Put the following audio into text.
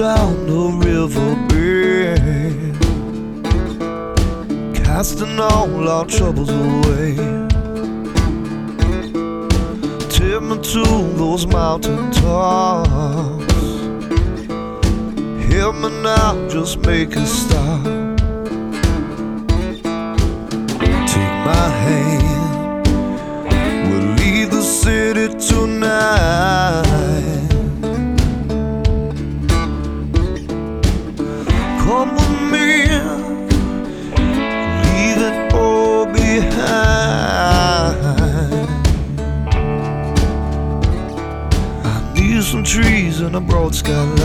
down the river bed, casting all our troubles away. Take me to those mountain tops, help me now, just make a stop. Take my hand, we'll leave the city tonight. Come with me, leave it all behind. I need some trees and a broad skyline.